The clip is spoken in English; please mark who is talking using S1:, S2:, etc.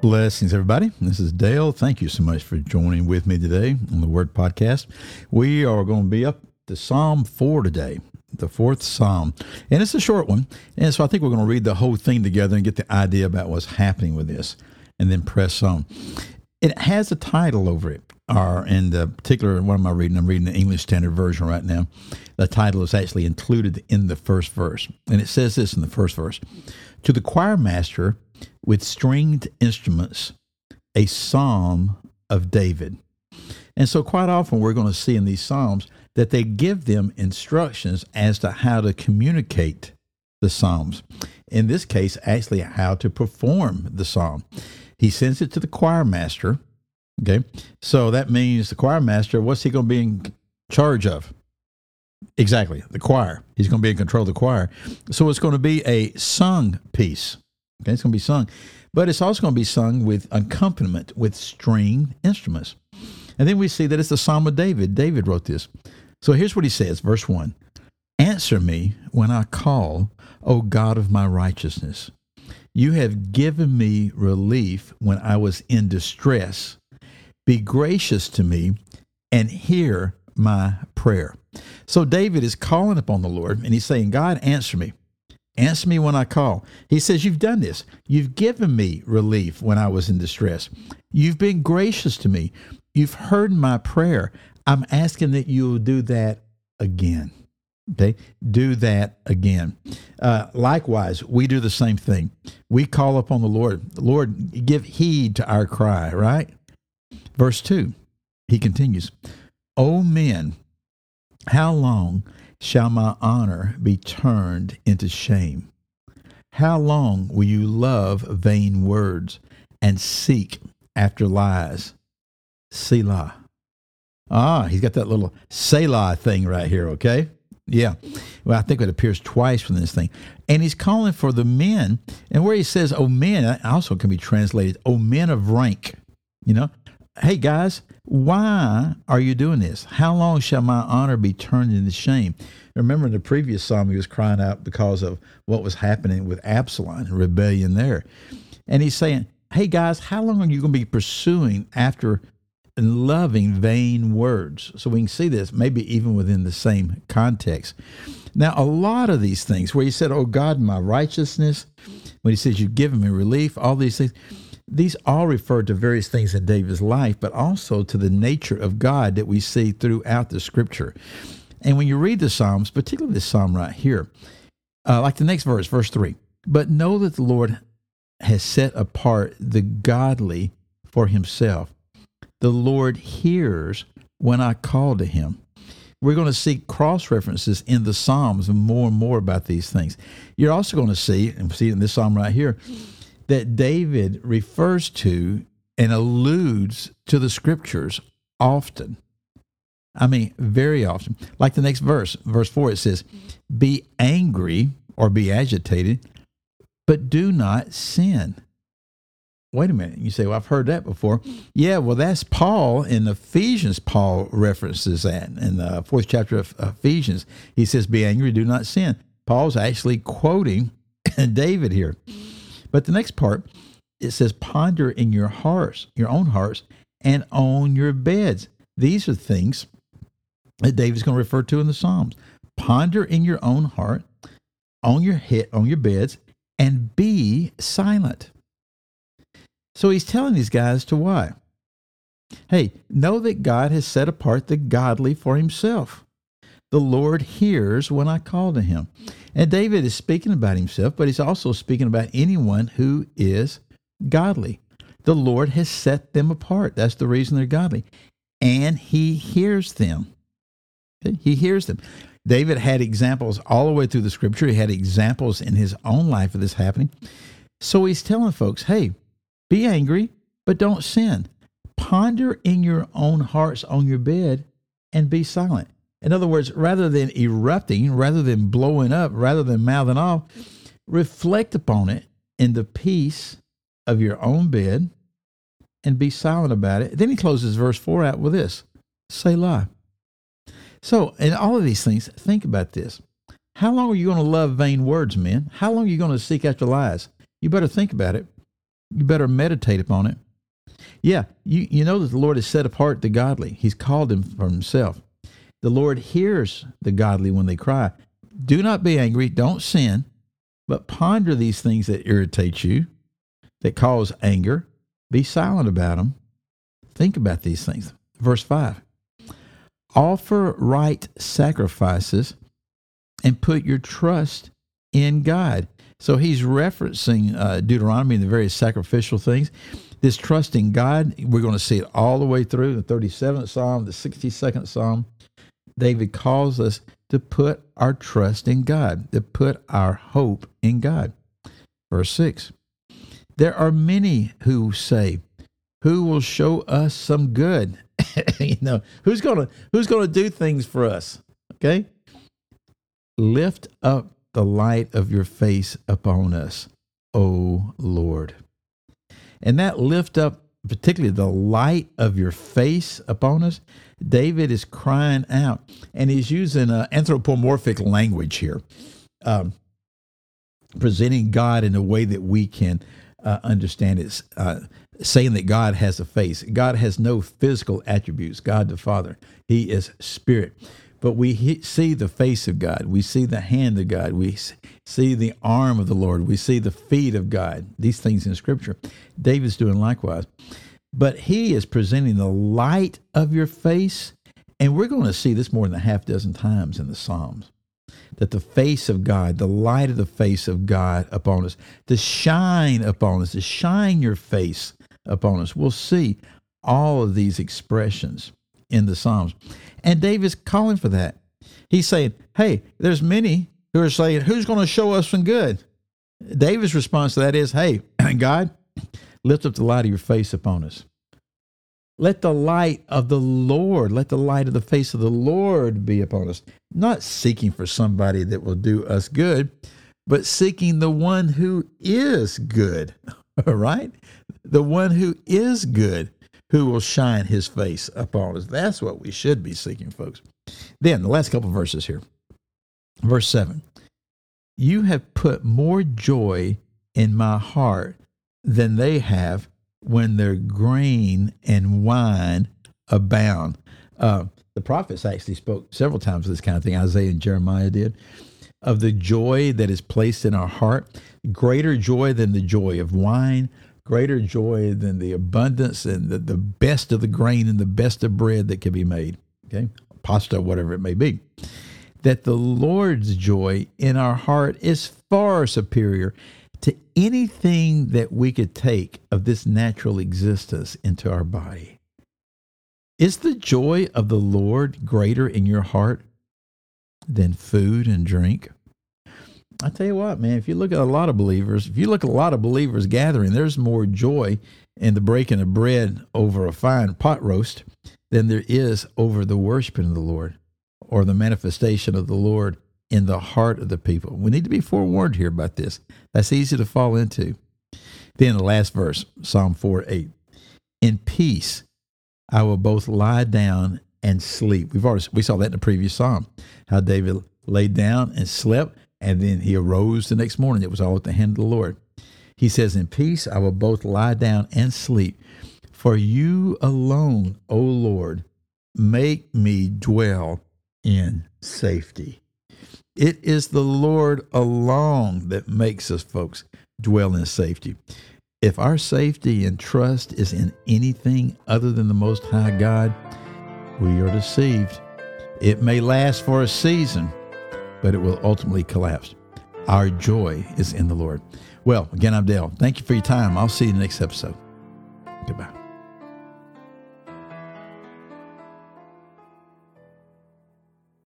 S1: Blessings, everybody. This is Dale. Thank you so much for joining with me today on the Word Podcast. We are going to be up to Psalm 4 today, the fourth Psalm. And it's a short one. And so I think we're going to read the whole thing together and get the idea about what's happening with this and then press on. It has a title over it. In the particular, what am I reading? I'm reading the English Standard Version right now. The title is actually included in the first verse. And it says this in the first verse: "To the choir master with stringed instruments, a psalm of David." And so quite often we're going to see in these psalms that they give them instructions as to how to communicate the psalms. In this case, actually how to perform the psalm. He sends it to the choir master. Okay, so that means the choir master, what's he going to be in charge of? Exactly, the choir. He's going to be in control of the choir. So it's going to be a sung piece. Okay, it's going to be sung. But it's also going to be sung with accompaniment, with string instruments. And then we see that it's the Psalm of David. David wrote this. So here's what he says, verse 1. "Answer me when I call, O God of my righteousness. You have given me relief when I was in distress. Be gracious to me and hear my prayer." So David is calling upon the Lord, and he's saying, God, answer me. Answer me when I call. He says, you've done this. You've given me relief when I was in distress. You've been gracious to me. You've heard my prayer. I'm asking that you'll do that again. Okay? Do that again. Likewise, we do the same thing. We call upon the Lord. Lord, give heed to our cry, right? Verse 2, he continues, "O men, how long shall my honor be turned into shame? How long will you love vain words and seek after lies? Selah." He's got that little Selah thing right here, okay? Yeah. Well, I think it appears twice from this thing. And he's calling for the men. And where he says, "O men," also can be translated, "O men of rank." You know, hey, guys, why are you doing this? How long shall my honor be turned into shame? Remember in the previous psalm, he was crying out because of what was happening with Absalom, rebellion there. And he's saying, hey, guys, how long are you going to be pursuing after and loving vain words? So we can see this maybe even within the same context. Now, a lot of these things where he said, "Oh God, my righteousness," when he says, "You've given me relief," all these things, these all refer to various things in David's life, but also to the nature of God that we see throughout the scripture. And when you read the Psalms, particularly this psalm right here, like the next verse, verse 3, "But know that the Lord has set apart the godly for himself. The Lord hears when I call to him." We're going to see cross-references in the Psalms and more about these things. You're also going to see, and see in this psalm right here, that David refers to and alludes to the scriptures often. I mean, very often. Like the next verse, verse 4, it says, "Be angry," or be agitated, "but do not sin." Wait a minute. You say, well, I've heard that before. Yeah, well, that's Paul in Ephesians. Paul references that in the 4th chapter of Ephesians. He says, "Be angry, do not sin." Paul's actually quoting David here. But the next part, it says, "Ponder in your hearts, your own hearts, and on your beds." These are things that David's going to refer to in the Psalms. Ponder in your own heart, on your head, on your beds, and be silent. So he's telling these guys to why? Hey, know that God has set apart the godly for himself. The Lord hears when I call to him. And David is speaking about himself, but he's also speaking about anyone who is godly. The Lord has set them apart. That's the reason they're godly. And he hears them. Okay? He hears them. David had examples all the way through the scripture. He had examples in his own life of this happening. So he's telling folks, hey, be angry, but don't sin. Ponder in your own hearts on your bed and be silent. In other words, rather than erupting, rather than blowing up, rather than mouthing off, reflect upon it in the peace of your own bed and be silent about it. Then he closes verse 4 out with this, Selah. So in all of these things, think about this. How long are you going to love vain words, men? How long are you going to seek after lies? You better think about it. You better meditate upon it. Yeah, you know that the Lord has set apart the godly. He's called them for himself. The Lord hears the godly when they cry. Do not be angry. Don't sin, but ponder these things that irritate you, that cause anger. Be silent about them. Think about these things. Verse 5. Offer right sacrifices and put your trust in God. So he's referencing Deuteronomy and the various sacrificial things. This trust in God, we're going to see it all the way through the 37th Psalm, the 62nd Psalm. David calls us to put our trust in God, to put our hope in God. Verse 6. There are many who say, who will show us some good? Who's going to do things for us? Okay? Lift up the light of your face upon us, O Lord. And that lift up, particularly the light of your face upon us, David is crying out, and he's using anthropomorphic language here, presenting God in a way that we can understand it, saying that God has a face. God has no physical attributes, God the Father. He is spirit. But we see the face of God. We see the hand of God. We see the arm of the Lord. We see the feet of God. These things in Scripture. David's doing likewise. But he is presenting the light of your face. And we're going to see this more than a half dozen times in the Psalms. That the face of God, the light of the face of God upon us, to shine upon us, to shine your face upon us. We'll see all of these expressions in the Psalms. And David's calling for that. He's saying, hey, there's many who are saying, who's going to show us some good? David's response to that is, hey, God, lift up the light of your face upon us. Let the light of the Lord, let the light of the face of the Lord be upon us. Not seeking for somebody that will do us good, but seeking the one who is good, all right? The one who is good, who will shine his face upon us. That's what we should be seeking, folks. Then, the last couple of verses here. Verse 7. You have put more joy in my heart than they have when their grain and wine abound. The prophets actually spoke several times of this kind of thing. Isaiah and Jeremiah did. Of the joy that is placed in our heart. Greater joy than the joy of wine. Greater joy than the abundance and the best of the grain and the best of bread that can be made. Okay? Pasta, whatever it may be. That the Lord's joy in our heart is far superior to anything that we could take of this natural existence into our body. Is the joy of the Lord greater in your heart than food and drink? I tell you what, man, if you look at a lot of believers gathering, there's more joy in the breaking of bread over a fine pot roast than there is over the worshiping of the Lord or the manifestation of the Lord in the heart of the people. We need to be forewarned here about this. That's easy to fall into. Then the last verse, Psalm 4:8. In peace, I will both lie down and sleep. We saw that in the previous Psalm, how David laid down and slept, and then he arose the next morning. It was all at the hand of the Lord. He says, in peace, I will both lie down and sleep. For you alone, O Lord, make me dwell in safety. It is the Lord alone that makes us, folks, dwell in safety. If our safety and trust is in anything other than the Most High God, we are deceived. It may last for a season, but it will ultimately collapse. Our joy is in the Lord. Well, again, I'm Dale. Thank you for your time. I'll see you in the next episode. Goodbye.